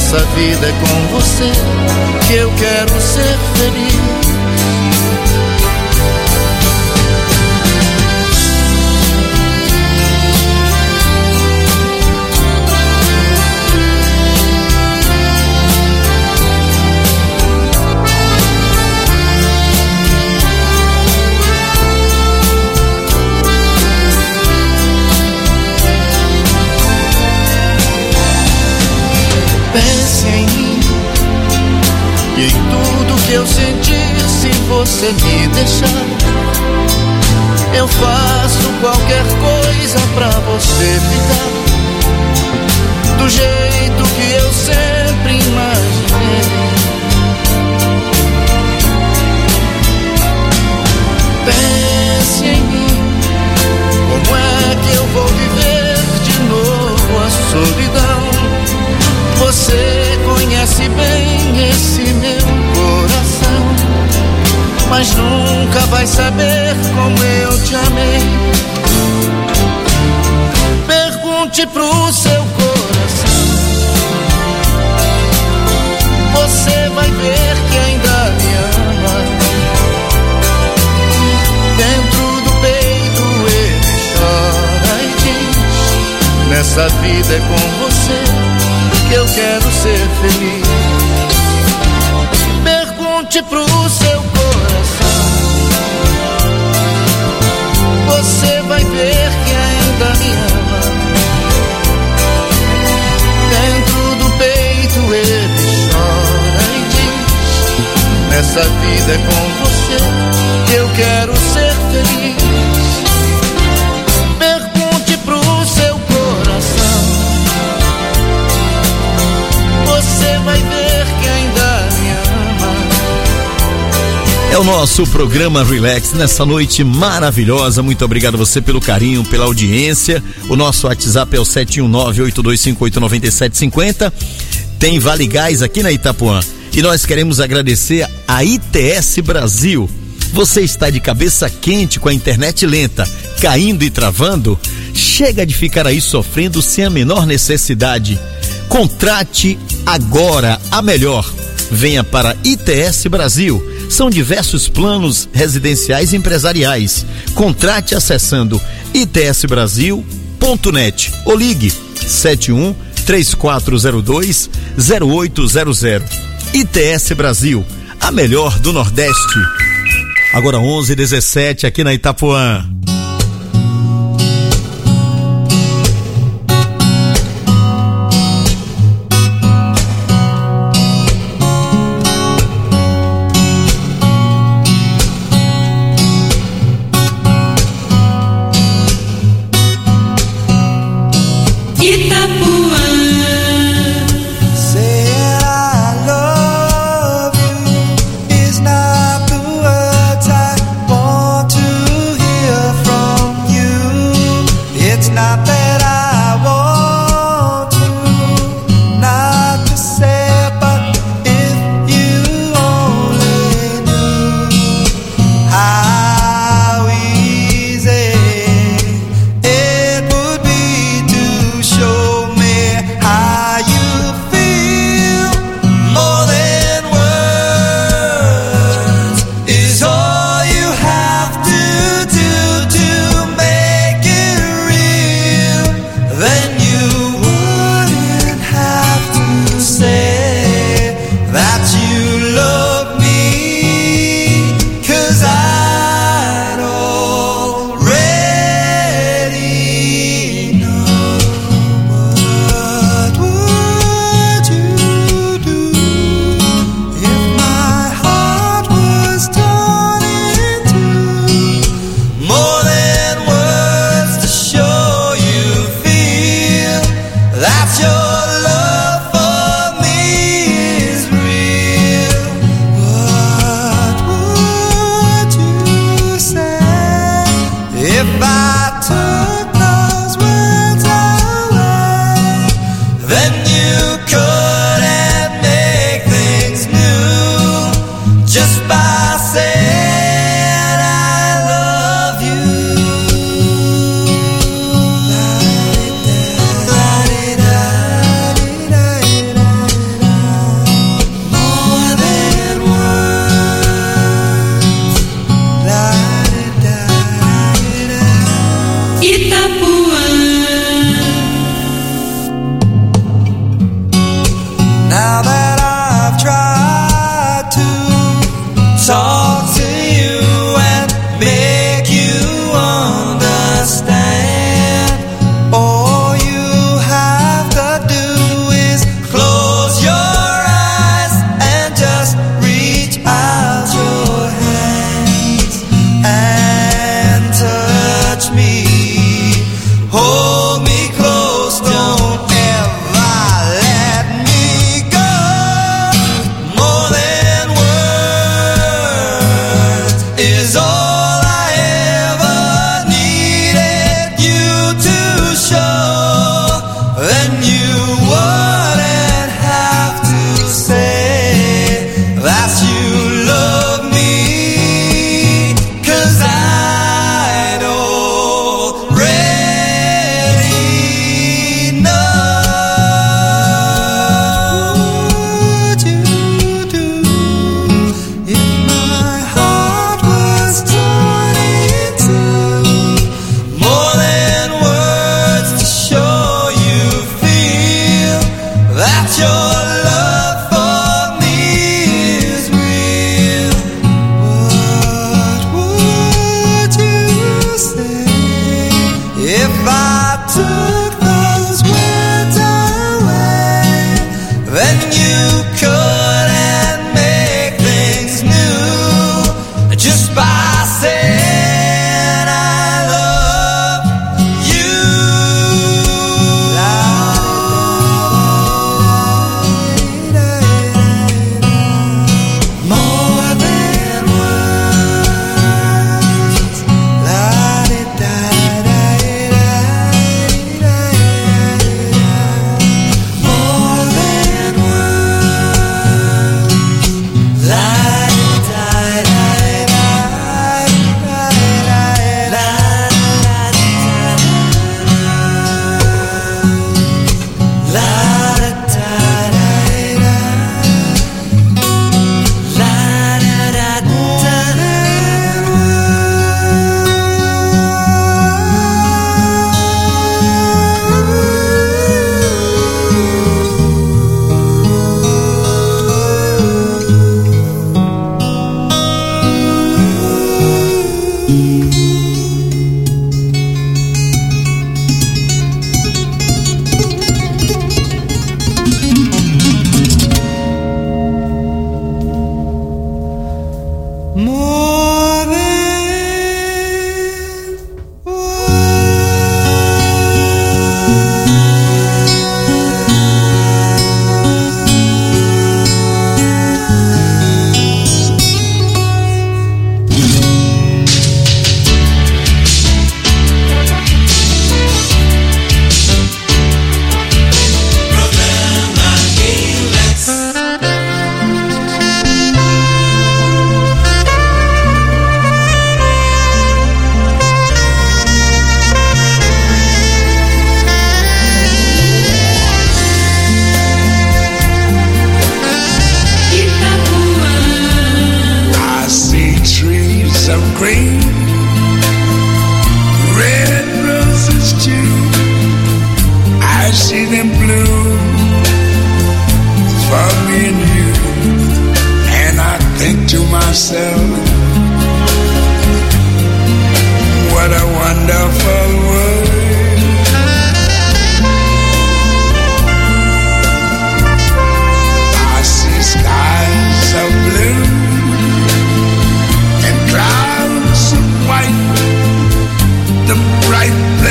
Nessa vida é com você que eu quero ser feliz. Pense em mim e em tudo que eu sentir. Se você me deixar, eu faço qualquer coisa pra você ficar do jeito que eu sempre imaginei. Pense em mim, como é que eu vou viver de novo a solidão? Você conhece bem esse meu coração, mas nunca vai saber como eu te amei. Pergunte pro seu coração, você vai ver que ainda me ama. Dentro do peito ele chora e diz: nessa vida é com você que eu quero ser feliz. Pergunte pro seu coração, você vai ver que ainda me ama. Dentro do peito ele chora e diz: nessa vida é com você que eu quero ser feliz. Pergunte pro seu coração, você vai ver que ainda me ama. É o nosso programa Relax nessa noite maravilhosa. Muito obrigado a você pelo carinho, pela audiência. O nosso WhatsApp é o 719-8258-9750. Tem Vale Gás aqui na Itapuã e nós queremos agradecer a ITS Brasil. Você está de cabeça quente com a internet lenta, caindo e travando? Chega de ficar aí sofrendo sem a menor necessidade. Contrate agora a melhor. Venha para ITS Brasil. São diversos planos residenciais e empresariais. Contrate acessando itsbrasil.net ou ligue 71-3402-0800. ITS Brasil, a melhor do Nordeste. Agora 11h17 aqui na Itapuã.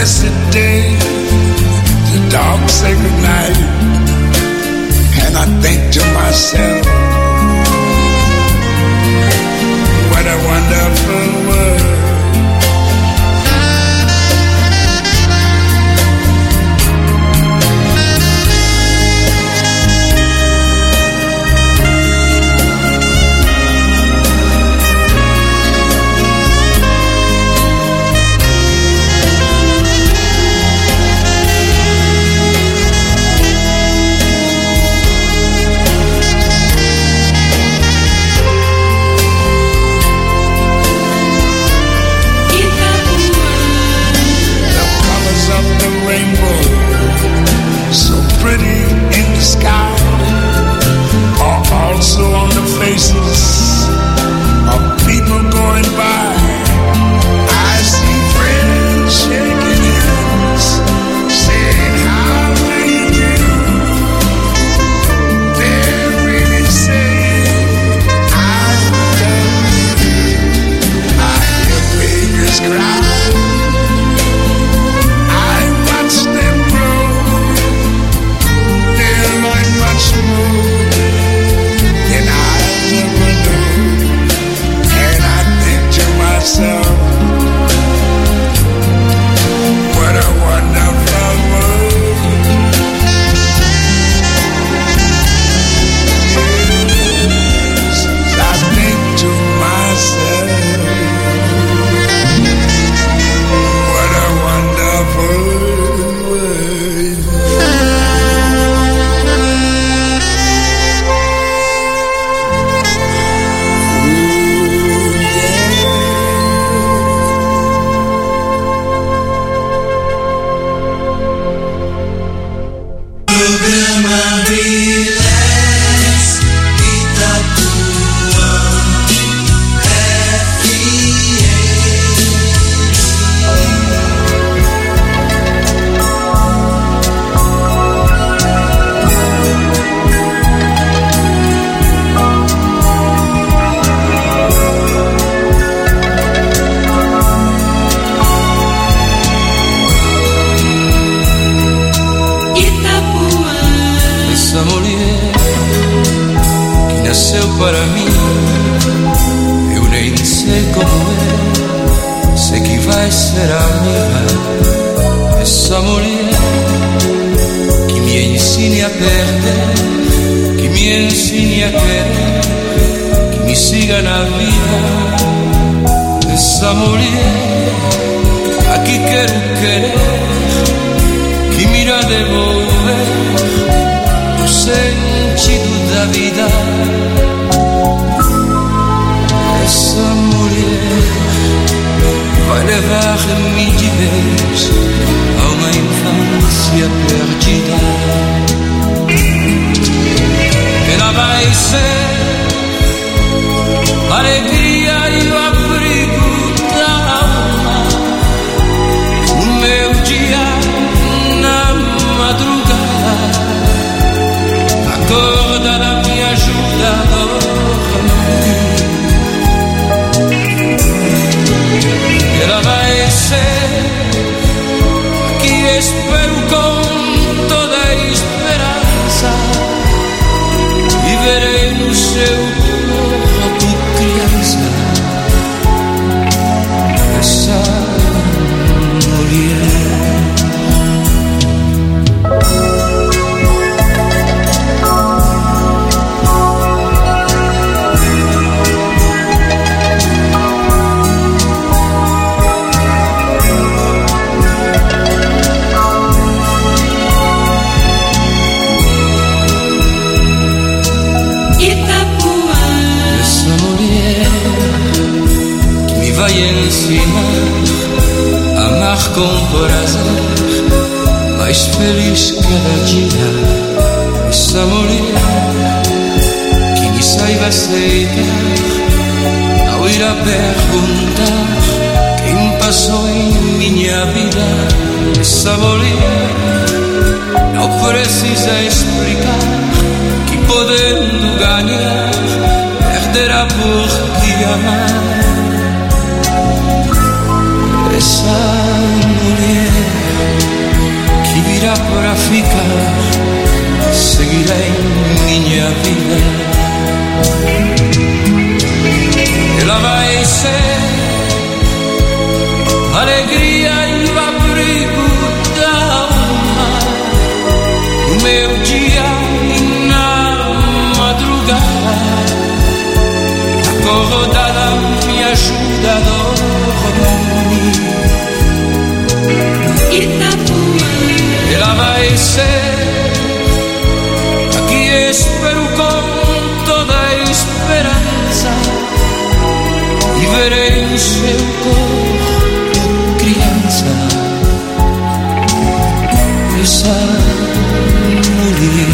blessed day, the dogs say goodnight, and I think to myself, what a wonderful world. Also on the faces of people going by, I see friends shaking hands, saying how do you do. They're really saying I love you. I hear babies cry, I watch them grow. They're like much more. So, what a wonderful world. Yes, I think to myself, what a wonderful world. Para mim, eu nem sei como é, sei que vai ser amiga. Essa mulher que me ensine a perder, que me ensine a querer, que me siga na vida. Essa mulher a que quero querer, que me irá devolver o sentido da vida. Essa mulher vai levar-me de vez a uma infância perdida. Ela vai ser a alegria e o abrigo da alma, o meu dia na madrugada, acorda da minha ajuda a dormir. Ela vai ser a que espero com toda a esperança e verei no seu corpo criança. Essa mulher vai ensinar a amar com prazer, mais feliz cada dia. Essa mulher que me saiba aceitar, ao ir a perguntar quem passou em minha vida. Essa mulher não precisa explicar que podendo ganhar, perderá porque amar. Essa mulher a viver. Ela vai ser alegria e o abrigo da alma no meu dia e na madrugada. Acordada me ajuda a dormir. Itapuã. Ela vai ser a que espero com toda a esperança e verei em seu corpo criança essa mulher.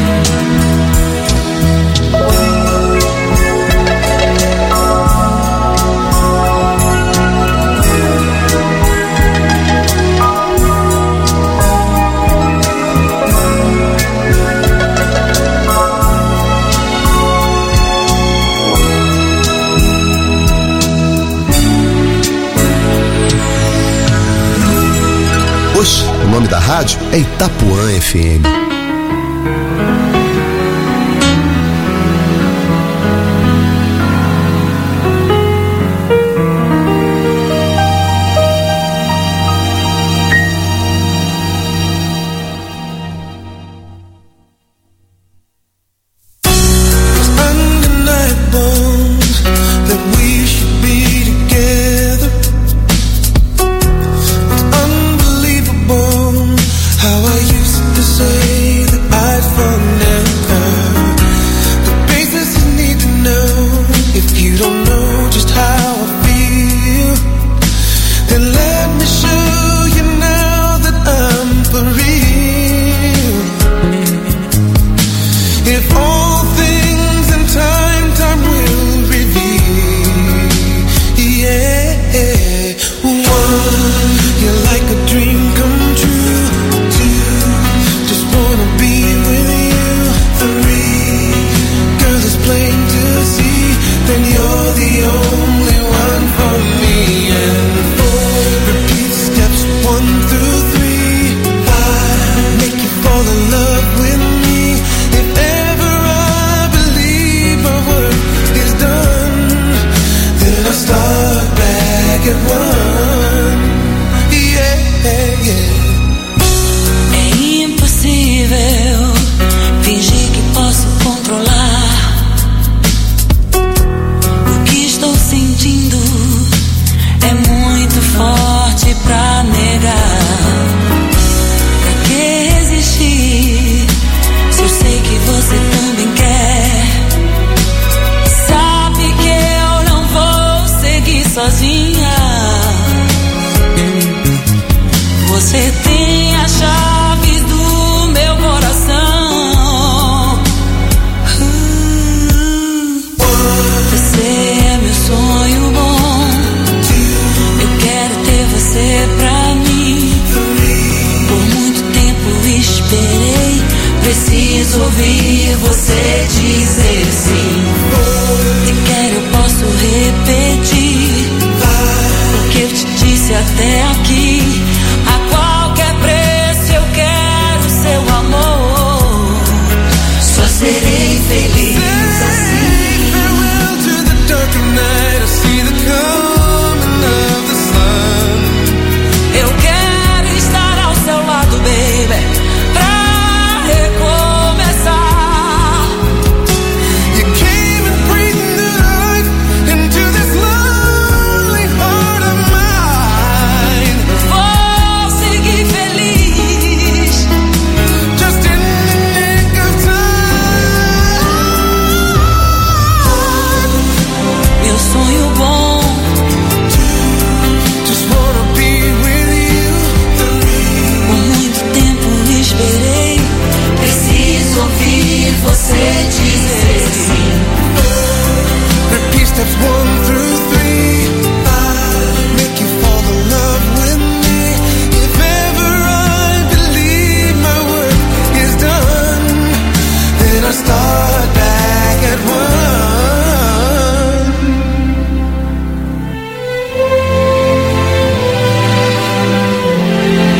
O nome da rádio é Itapuã FM.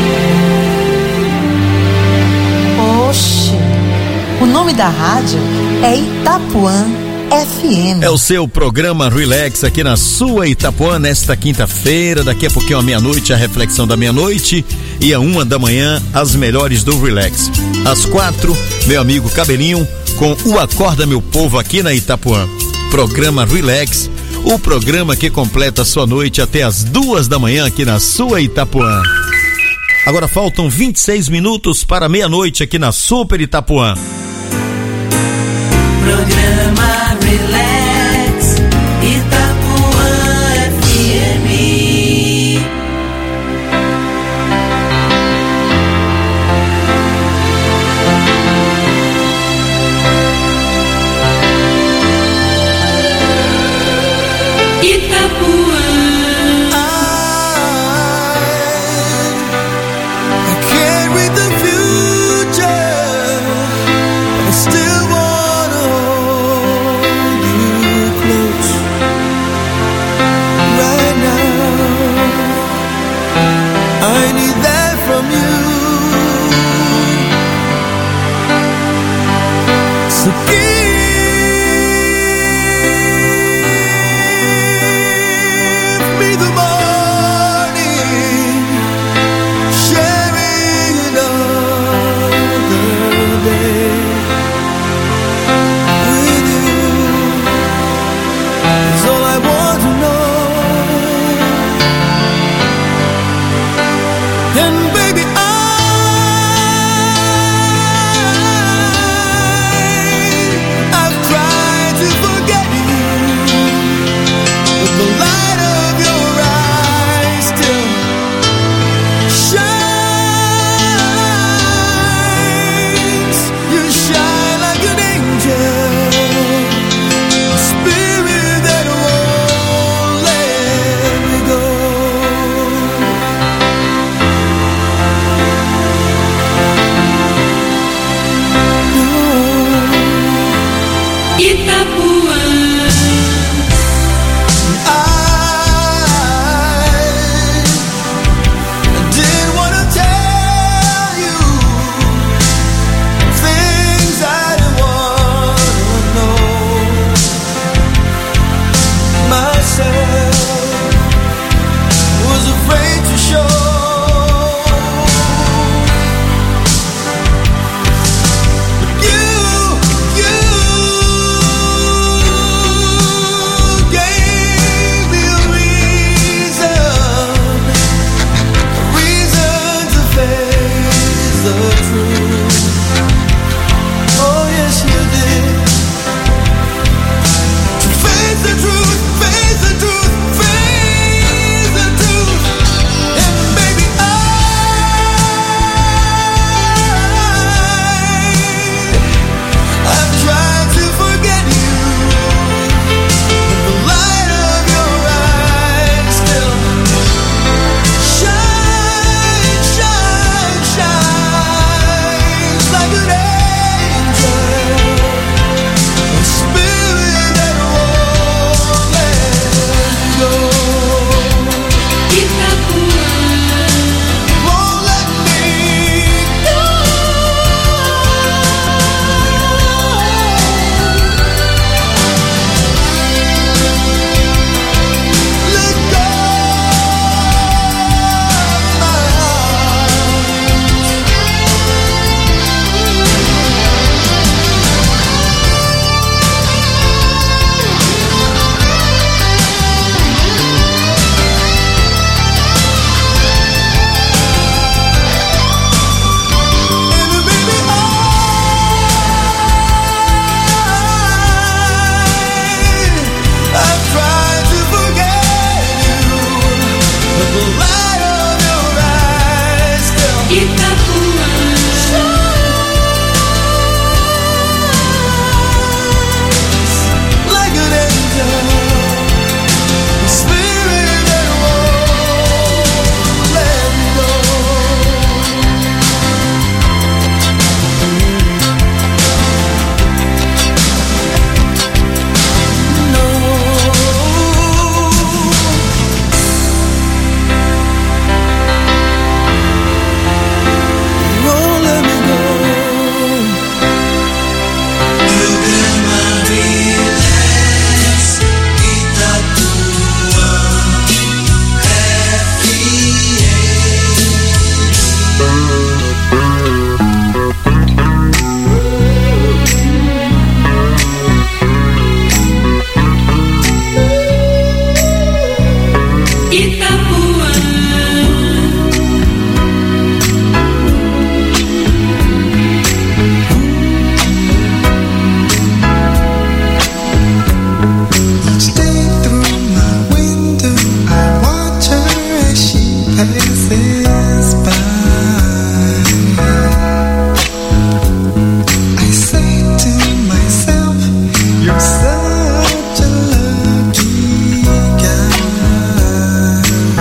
Da rádio é Itapuã FM. É o seu programa Relax aqui na sua Itapuã nesta quinta-feira. Daqui a pouquinho à meia-noite a reflexão da meia-noite e à 1 da manhã as melhores do Relax. Às 4, meu amigo Cabelinho com o Acorda Meu Povo aqui na Itapuã. Programa Relax, o programa que completa a sua noite até as 2 da manhã aqui na sua Itapuã. Agora faltam 26 minutos para meia-noite aqui na Super Itapuã. Programa Relax, Itapuã FM. Itapuã. I can't read the future, but I still wanna hold you. passes by, I say to myself, you're such a lucky guy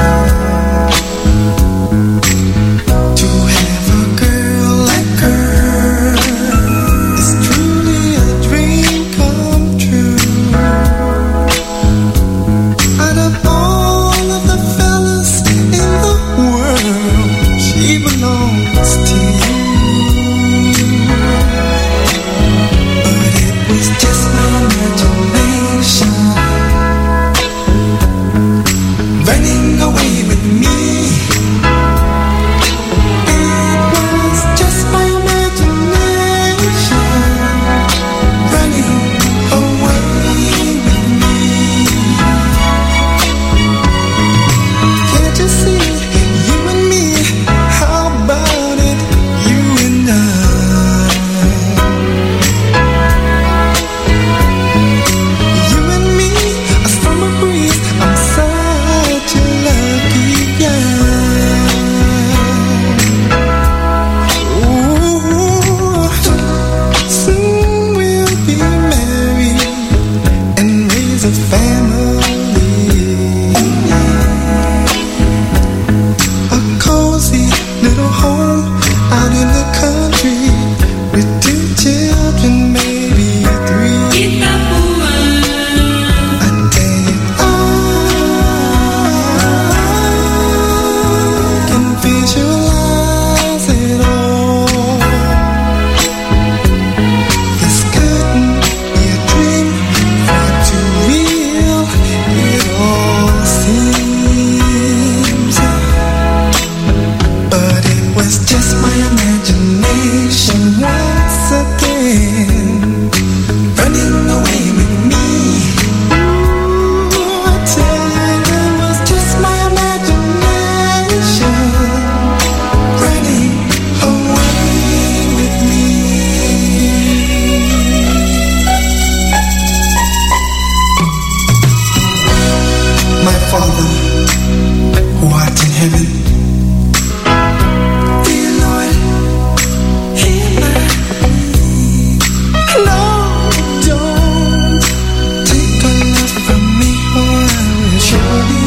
to have a girl like her. It's truly a dream come true. Out of all of the fellas in the world, she belongs to you. But it was just my imagination running away with me. It was just my imagination running away with me. Can't you see, you and me, how about it, you and I? You and me, a summer breeze, I'm such a lucky guy. Ooh, soon we'll be married and raise a family. A cozy little home out in the country with 2 children, maybe 3. I tell you, I can visualize it all. This couldn't be a dream, far too real it all seems. But it was just my imagination once again running away with me. Ooh, I tell you, it was just my imagination running away with me. My Father, who art in heaven, dear Lord, hear my plea. No, don't take your love from me, or I will surely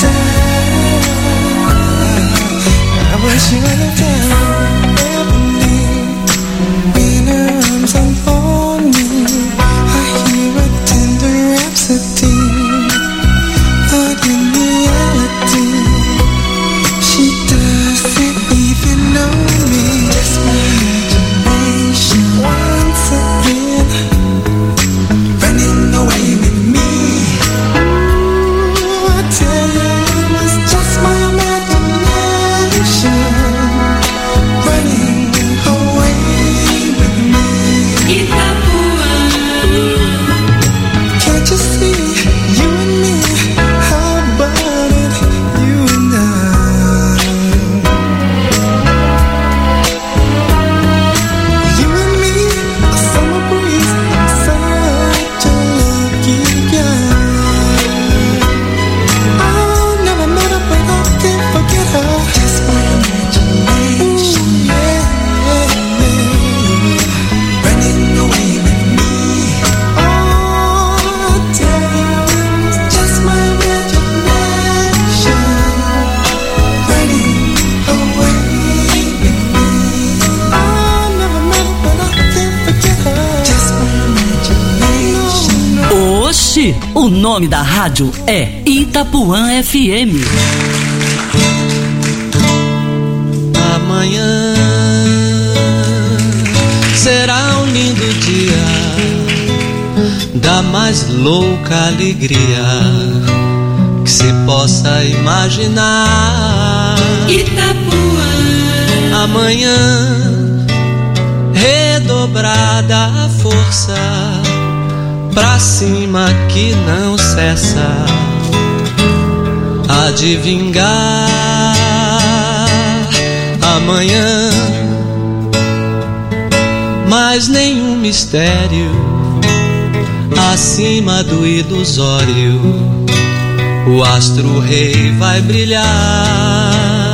die. I will surely die. Heavenly, in her arms unfold me, I hear a tender rhapsody. But in reality, she doesn't even know me. It's my imagination once again running away with me. Ooh, I tell you, it was just my imagination running away with me. Can't you see, you and me, how about it, you and I? You and me, a summer breeze, I'm such a lucky guy. I'll never met her, but I can't forget her. Just my imagination, ooh, yeah, running away with me. Oh, I tell you, it was just my imagination running away with me. I'll never met her, but I can't forget her. Just my imagination. Oxi, o nome da rádio é Itapuã FM. Amanhã será um lindo dia da mais louca alegria que se possa imaginar. Itapuã. Amanhã redobrada a força pra cima que não cessa há de vingar. Amanhã mais nenhum mistério acima do ilusório, o astro rei vai brilhar.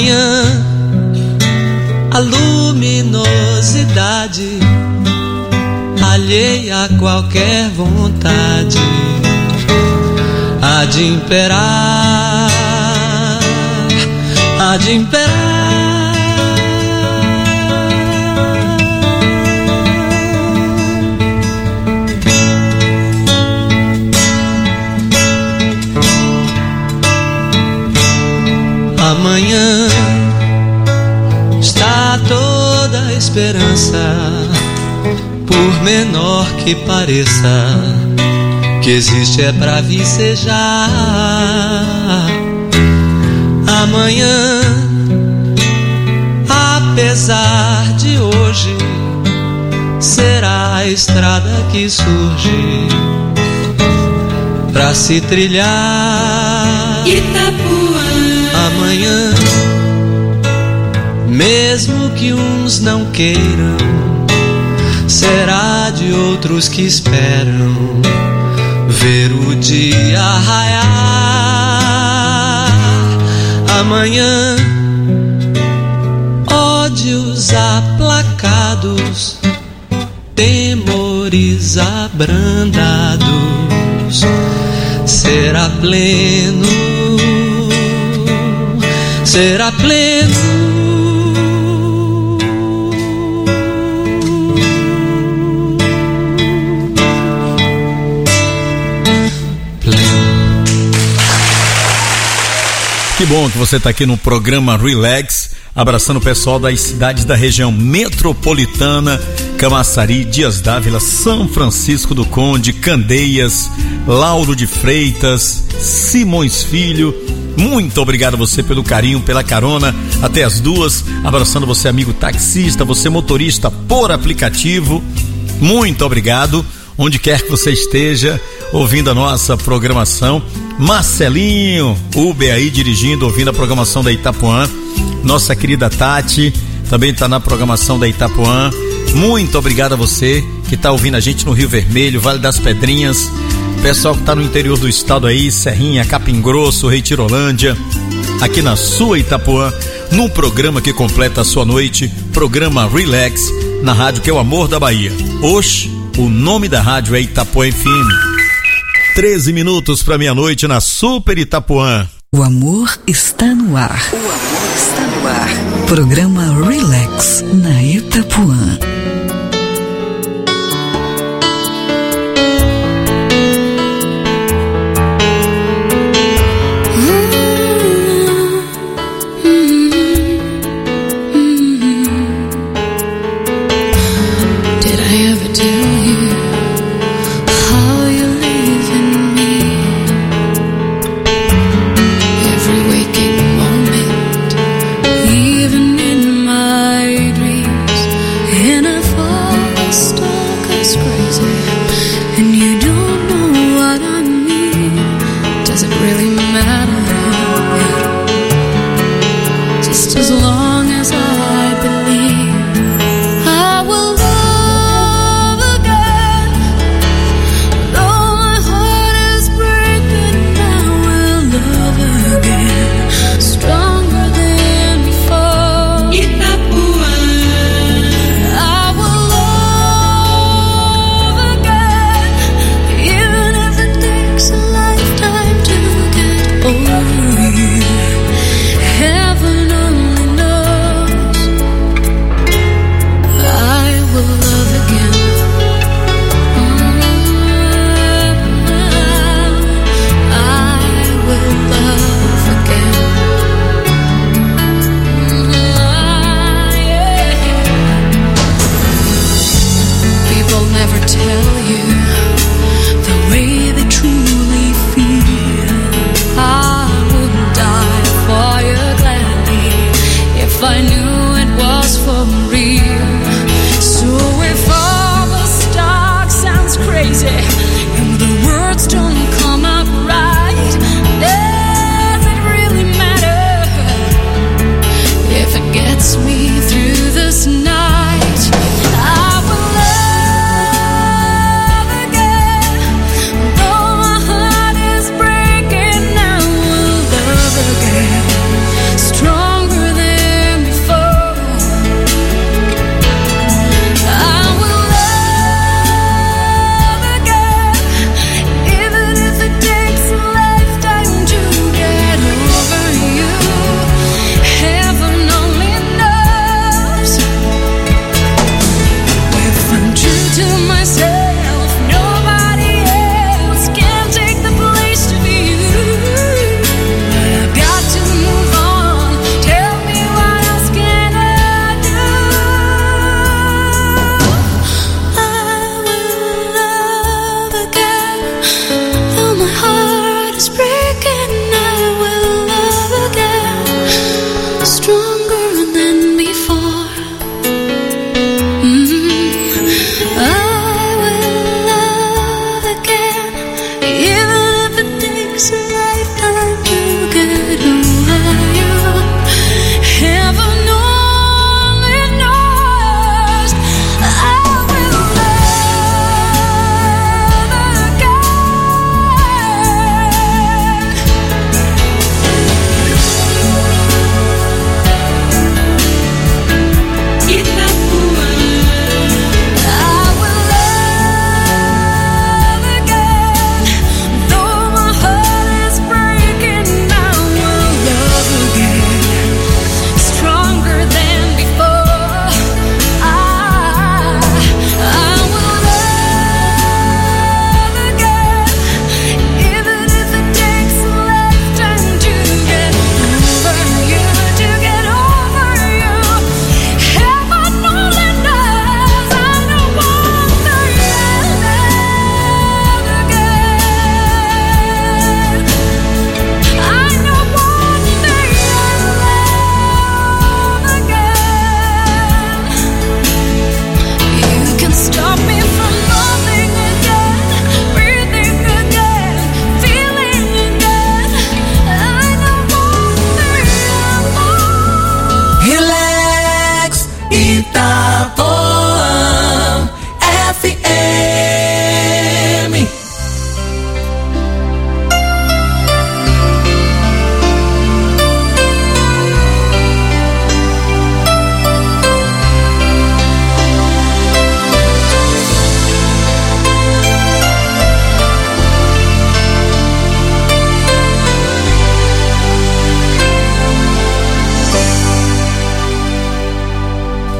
Amanhã a luminosidade alheia a qualquer vontade há de imperar, há de imperar. Amanhã está toda a esperança, por menor que pareça, que existe é pra vicejar. Amanhã, apesar de hoje, será a estrada que surge pra se trilhar. Itapuã. Amanhã, mesmo que uns não queiram, será de outros que esperam ver o dia raiar. Amanhã, ódios aplacados, temores abrandados, será pleno, será pleno. Que bom que você está aqui no programa Relax, abraçando o pessoal das cidades da região metropolitana, Camaçari, Dias Dávila, São Francisco do Conde, Candeias, Lauro de Freitas, Simões Filho. Muito obrigado a você pelo carinho, pela carona, até as 2, abraçando você, amigo taxista, você motorista por aplicativo, muito obrigado, onde quer que você esteja, ouvindo a nossa programação. Marcelinho, Uber aí dirigindo, ouvindo a programação da Itapuã. Nossa querida Tati também está na programação da Itapuã. Muito obrigado a você que está ouvindo a gente no Rio Vermelho, Vale das Pedrinhas, pessoal que está no interior do estado aí, Serrinha, Capim Grosso, Reitirolândia, aqui na sua Itapuã, num programa que completa a sua noite, programa Relax, na rádio que é o amor da Bahia. Hoje, o nome da rádio é Itapuã FM. 13 minutos para meia-noite na Super Itapuã. O amor está no ar. O amor está no ar. Programa Relax na Itapuã. Stronger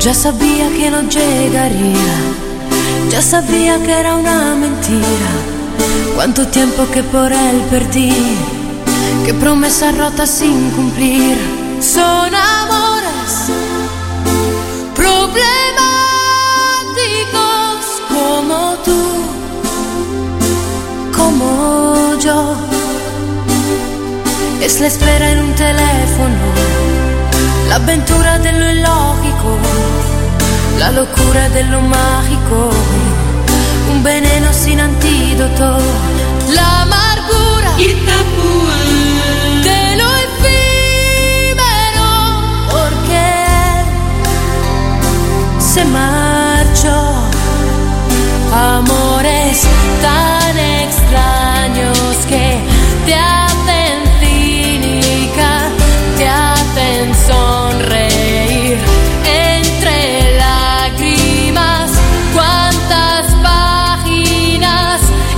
Ya sabía que no llegaría, ya sabía que era una mentira. Cuánto tiempo que por él perdí, qué promesas rotas sin cumplir. Son amores problemáticos como tú, como yo. Es la espera en un teléfono, la aventura de lo ilógico, la locura de lo mágico, un veneno sin antídoto, la amargura de lo efímero, porque se marchó. Amores tan extraños que te hacen cínica, te hacen sonreír entre lágrimas. Cuántas páginas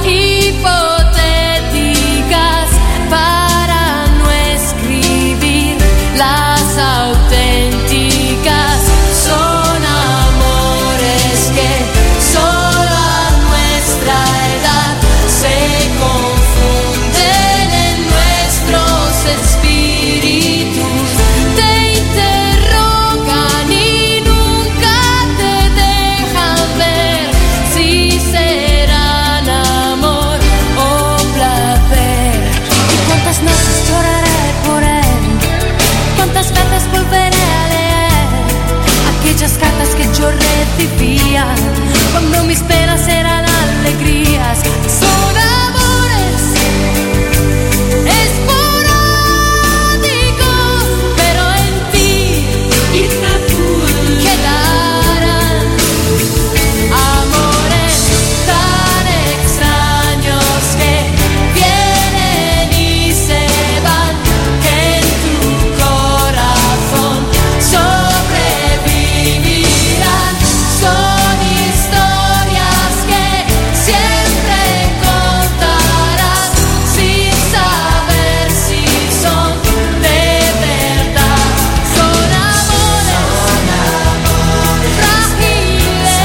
hipotéticas para no escribir las auténticas. Son amores que solo a nuestra edad se confunden en nuestros espíritus. Te interrogan y nunca te dejan ver si serán amor o placer. ¿Y cuántas noches lloraré por él? ¿Cuántas veces volveré a leer aquellas cartas que yo recibía cuando mis penas eran alegrías? Son amores esporádicos, pero en ti quedarán amores tan extraños que vienen y se van, que en tu corazón sobrevivirán. Son historias que siempre contarás sin saber si son de verdad. Son amores frágiles,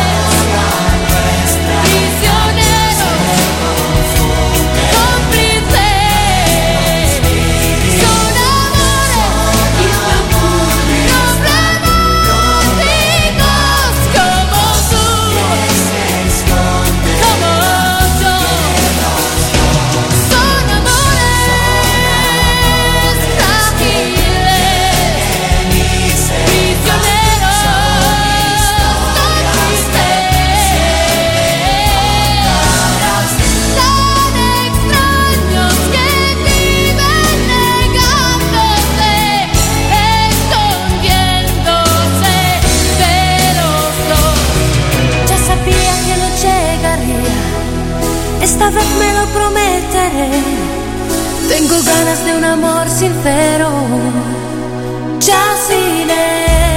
prisioneros, cómplices. Son amores problemáticos como tú, como yo. Son amores frágiles, prisioneros, cómplices, tan extraños que viven negándose, escondiéndose de los dos. Ya sabía que no llegaría, esta vez me lo prometeré. Tengo ganas de un amor sincero, ya sin él.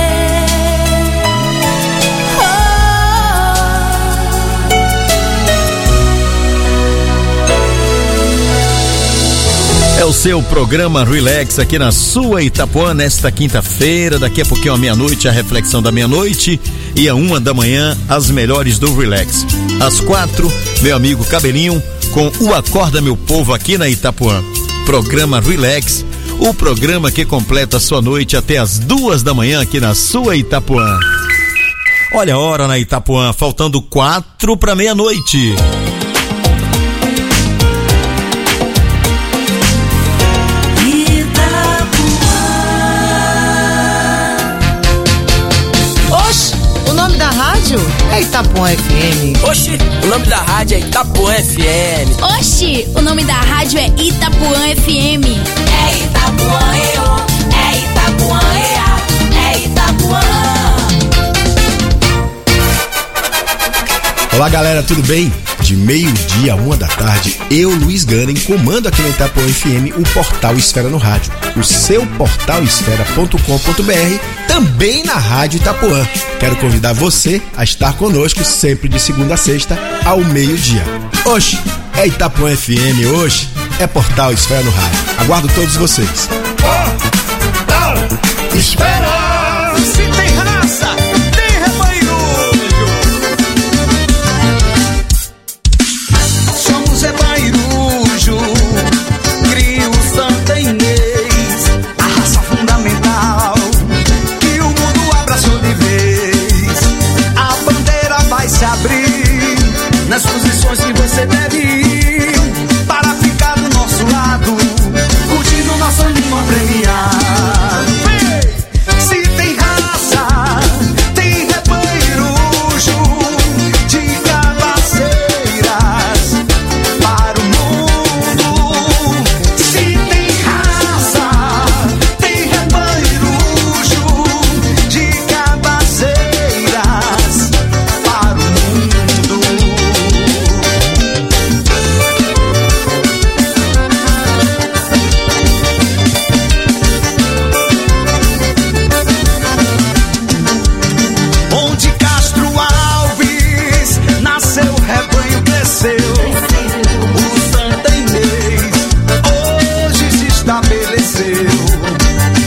É o seu programa Relax aqui na sua Itapuã nesta quinta-feira. Daqui a pouquinho à meia-noite a reflexão da meia-noite e à 1 da manhã as melhores do Relax. Às 4, meu amigo Cabelinho com o Acorda Meu Povo aqui na Itapuã. Programa Relax, o programa que completa a sua noite até as 2 da manhã aqui na sua Itapuã. Olha a hora na Itapuã, faltando 4 para meia-noite. Oxe, o nome da rádio é Itapuã FM. Oxi, o nome da rádio é Itapuã FM. Oxi, o nome da rádio é Itapuã FM. É Itapuã, é Itapuã, é Itapuã. Olá galera, tudo bem? De meio-dia a 1 da tarde, eu, Luiz Ganem, comando aqui na Itapuã FM o Portal Esfera no Rádio, o seu portalesfera.com.br, também na Rádio Itapuã. Quero convidar você a estar conosco sempre de segunda a sexta ao meio-dia. Oxe, é Itapuã FM, hoje é Portal Esfera no Rádio. Aguardo todos vocês. Espera! Se tem raça, tem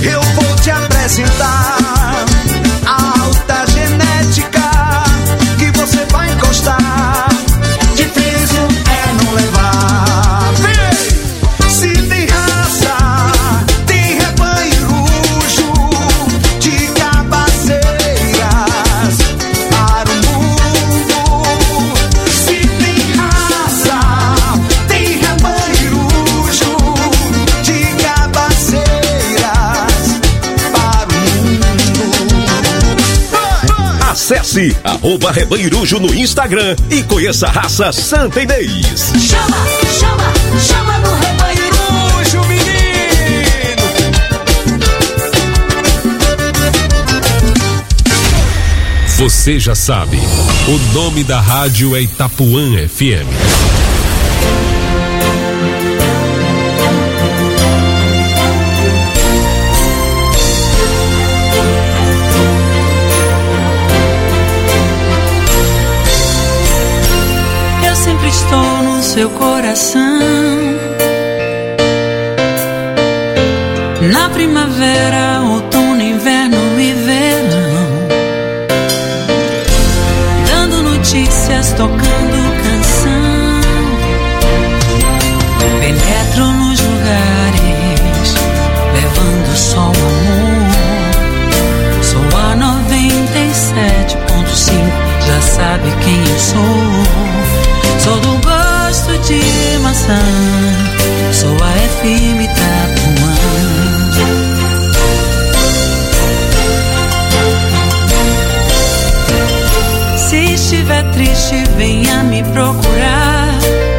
eu vou te apresentar a alta genética que você vai gostar. Difícil é não levar. Vem! Se tem raça, tem rebanho-rujo de cabaceiras para o mundo. Se tem raça, tem rebanho-rujo de cabaceiras para o mundo. Acesse @Rebanhirujo no Instagram e conheça a raça Santa Inês. Chama no Rebanhirujo, menino. Você já sabe, o nome da rádio é Itapuã FM. Eu sempre estou no seu coração. Na primavera, outono, inverno e verão, dando notícias, tocando canção. Penetro nos lugares, levando só o amor. Sou a 97.5, já sabe quem eu sou. Sou do gosto de maçã, sou a FM Itapuã. Se estiver triste, venha me procurar.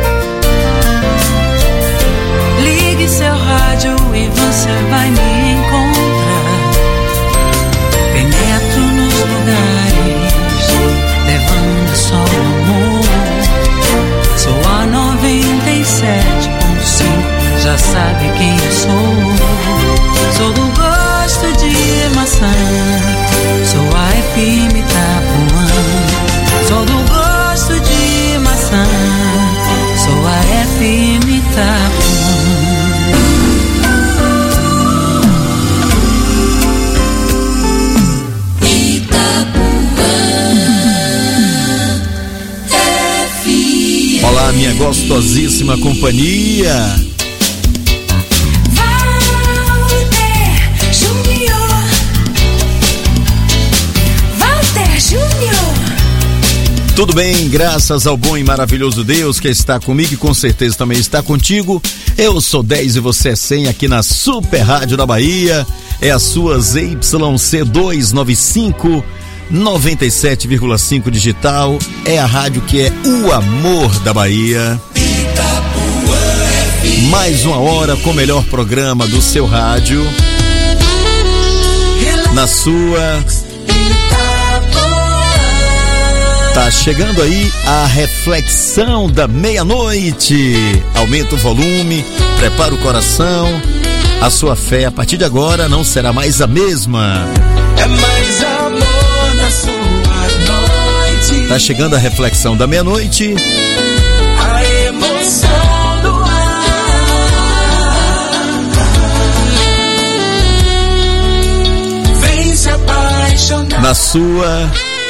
Ligue seu rádio e você vai me encontrar. Penetro nos lugares, levando só o amor. Sou a 97.5, já sabe quem eu sou. Sou do gosto de maçã, sou a FM Itapuã. Sou do gosto de maçã, sou a FM Itapuã. Olá, minha gostosíssima companhia. Walter Júnior. Tudo bem, graças ao bom e maravilhoso Deus que está comigo e com certeza também está contigo. Eu sou 10 e você é 100 aqui na Super Rádio da Bahia. É a sua ZYC 295 97,5 digital. É a rádio que é o amor da Bahia. Mais uma hora com o melhor programa do seu rádio. Na sua. Tá chegando aí a reflexão da meia-noite. Aumenta o volume, prepara o coração. A sua fé a partir de agora não será mais a mesma. É mais amor na sua noite. Tá chegando a reflexão da meia-noite. A emoção do ar. Vem se apaixonar. Na sua.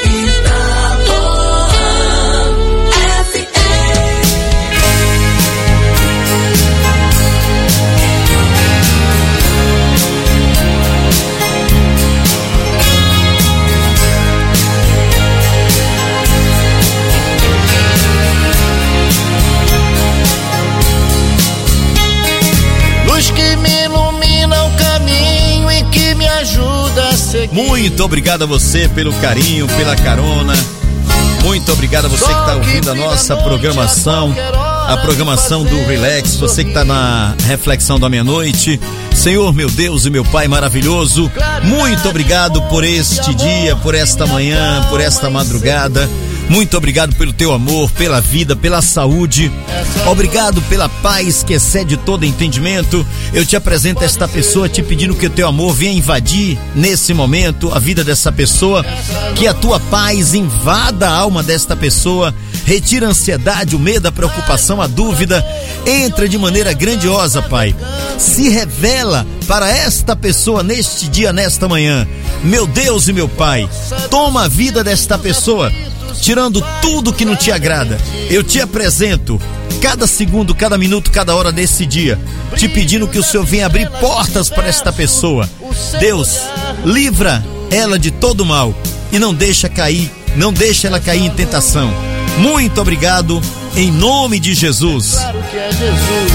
Luz que me ilumina o caminho e que me ajuda a seguir. Muito obrigado a você pelo carinho, pela carona. Muito obrigado a você que está ouvindo a nossa programação, a programação do Relax, você que está na reflexão da meia-noite. Senhor, meu Deus e meu Pai maravilhoso, muito obrigado por este dia, por esta manhã, por esta madrugada. Muito obrigado pelo teu amor, pela vida, pela saúde. Obrigado pela paz que excede todo entendimento. Eu te apresento esta pessoa te pedindo que o teu amor venha invadir nesse momento a vida dessa pessoa, que a tua paz invada a alma desta pessoa, retira a ansiedade, o medo, a preocupação, a dúvida. Entra de maneira grandiosa, Pai. Se revela para esta pessoa neste dia, nesta manhã. Meu Deus e meu Pai, toma a vida desta pessoa, tirando tudo que não te agrada. Eu te apresento cada segundo, cada minuto, cada hora desse dia, te pedindo que o Senhor venha abrir portas para esta pessoa. Deus, livra ela de todo mal e não deixa ela cair em tentação. Muito obrigado, em nome de Jesus. Claro que é Jesus.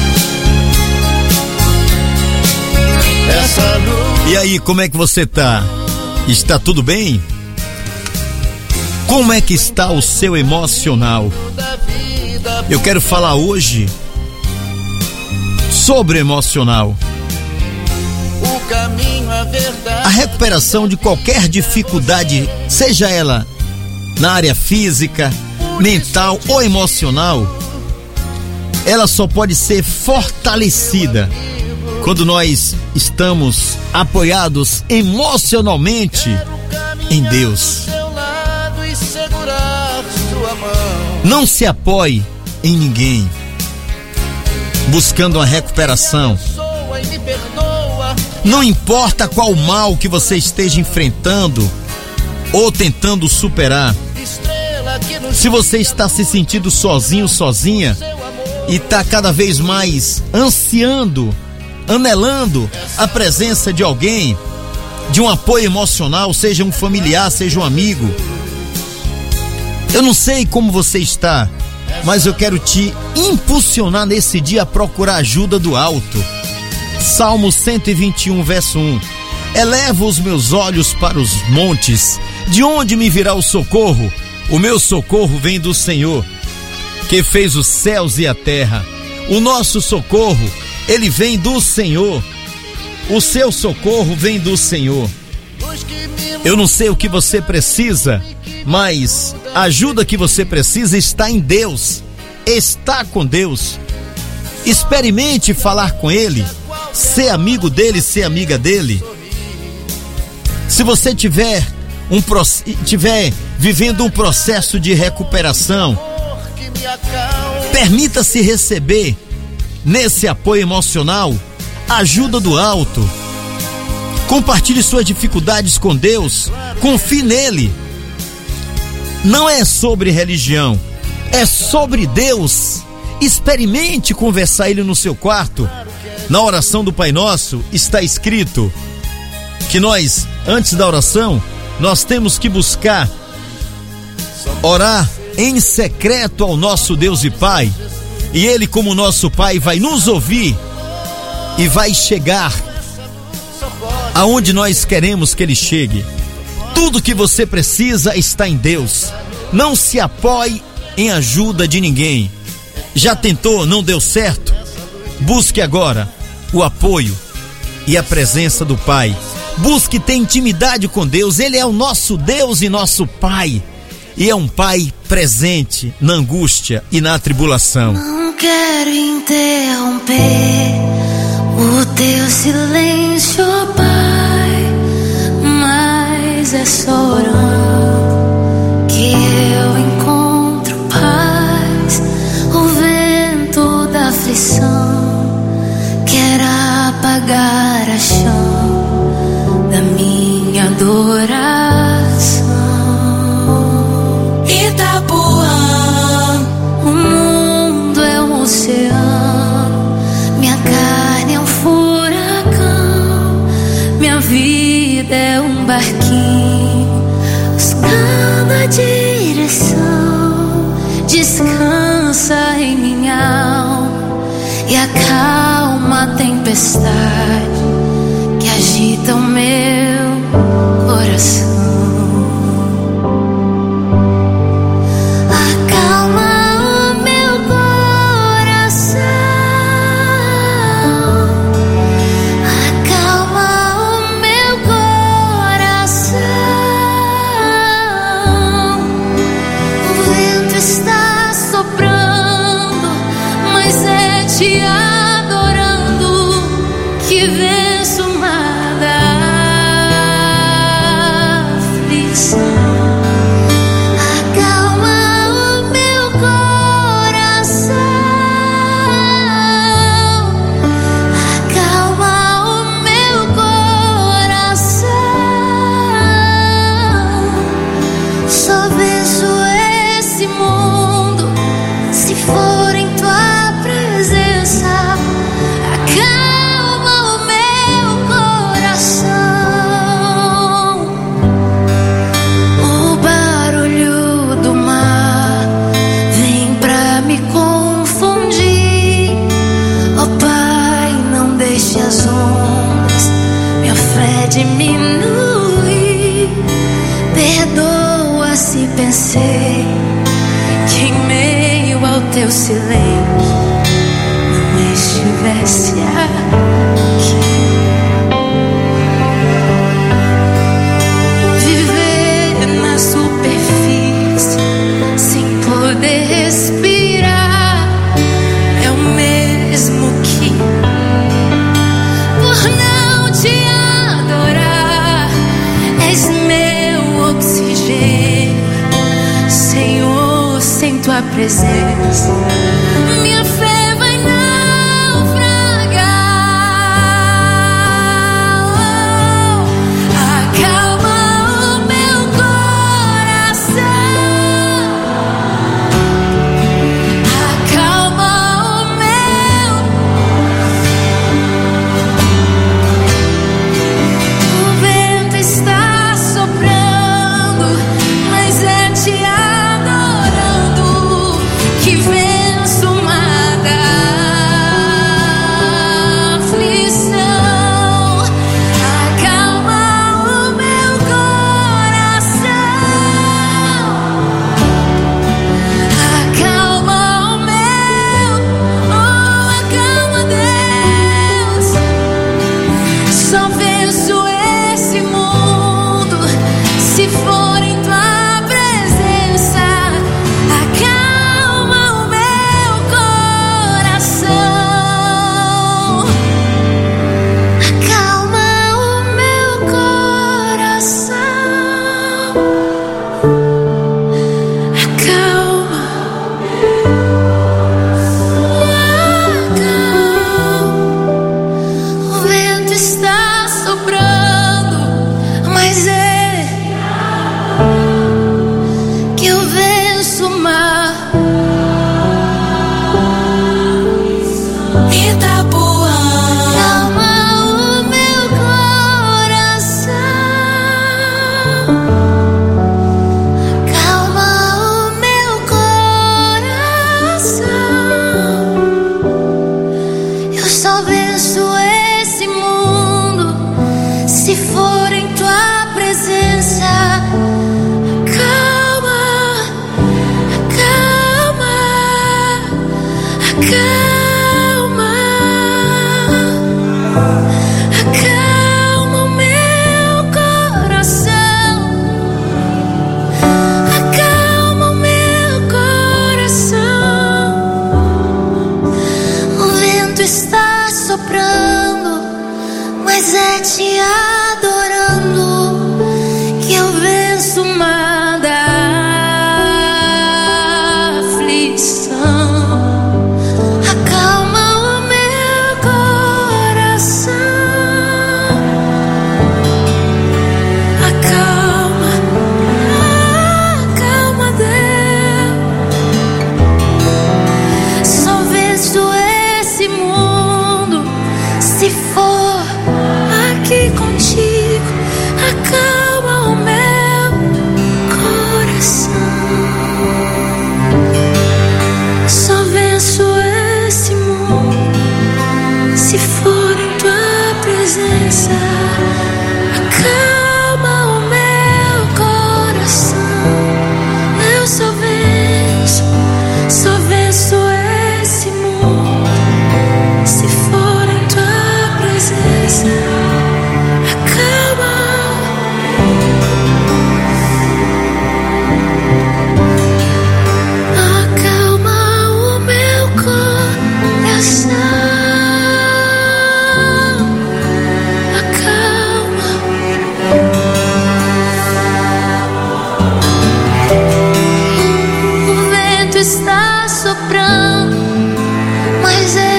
Essa luz. E aí, como é que você tá? Está tudo bem? Como é que está o seu emocional? Eu quero falar hoje sobre emocional. O caminho, a verdade. A recuperação de qualquer dificuldade, seja ela na área física, mental ou emocional, ela só pode ser fortalecida quando nós estamos apoiados emocionalmente em Deus. Não se apoie em ninguém buscando uma recuperação. Não importa qual mal que você esteja enfrentando ou tentando superar. Se você está se sentindo sozinho, sozinha, e está cada vez mais anelando a presença de alguém, de um apoio emocional, seja um familiar, seja um amigo. Eu não sei como você está, mas eu quero te impulsionar nesse dia a procurar ajuda do alto. Salmo 121, verso 1. Eleva os meus olhos para os montes, de onde me virá o socorro? O meu socorro vem do Senhor, que fez os céus e a terra. O nosso socorro, ele vem do Senhor. O seu socorro vem do Senhor. Eu não sei o que você precisa, mas a ajuda que você precisa está em Deus. Está com Deus. Experimente falar com Ele, ser amigo dele, ser amiga dele. Se você tiver vivendo um processo de recuperação, permita-se receber nesse apoio emocional ajuda do alto. Compartilhe suas dificuldades com Deus, confie nele. Não é sobre religião, é sobre Deus. Experimente conversar ele no seu quarto. Na oração do Pai Nosso está escrito que nós, antes da oração, nós temos que buscar orar em secreto ao nosso Deus e Pai, e Ele, como nosso Pai, vai nos ouvir e vai chegar aonde nós queremos que Ele chegue. Tudo que você precisa está em Deus. Não se apoie em ajuda de ninguém. Já tentou, não deu certo? Busque agora o apoio e a presença do Pai. Busque ter intimidade com Deus. Ele é o nosso Deus e nosso Pai. E é um Pai presente na angústia e na tribulação. Não quero interromper o teu silêncio, ó Pai, mas é só orando que eu encontro paz. O vento da aflição quer apagar a chama da minha adoração. Itapuã, o mundo é um oceano, minha carne é um furacão, minha vida é um barquinho buscando a direção. Descansa em minha alma e acalma a tempestade que agita o meu coração. Te adorando que venço nada. diminui. Perdoa se pensei que em meio ao teu silêncio não estivesse aqui. Viver na superfície sem poder respirar é o mesmo que por não te adorar. És meu oxigênio, Senhor, sem tua presença minha fé vai naufragar. Acalma o meu coração, acalma o meu. O vento está soprando, mas é te adorando que venço uma aflição. Acalma o meu coração, acalma o meu, oh, acalma Deus. Só venço esse mundo se for em tua presença. Acalma o meu coração, acalma o meu coração, acalma, acalma. O vento está soprando, mas é que eu venço o mar. Itapuã, calma o meu coração, calma o meu coração. Eu só venço esse mundo se for em tua presença. Calma, calma, acalma, acalma o meu coração, acalma o meu coração. O vento está soprando, mas é te adorando que eu venço uma da aflição. Acalma o meu coração, acalma, acalma Deus. Só venço esse mundo se for aqui contigo. Acalma o meu coração. Só venço esse mundo se for em tua presença. Acalma o meu coração. Eu só venço esse mundo se for em tua presença. Acalma, acalma o meu coração, acalma. O vento está soprando, mas é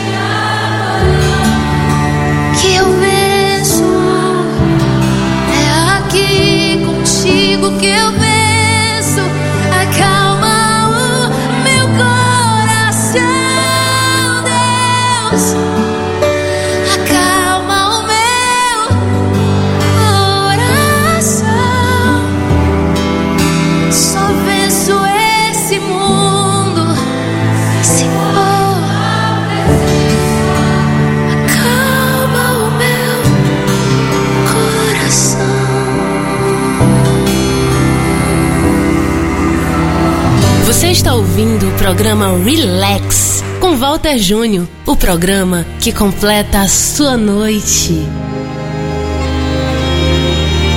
que eu venço. É aqui contigo que eu venço. Acalma o meu coração, Deus. Acalma o meu coração. Só venço esse mundo se for. Acalma o meu coração. programa Relax com Walter Júnior, o programa que completa a sua noite.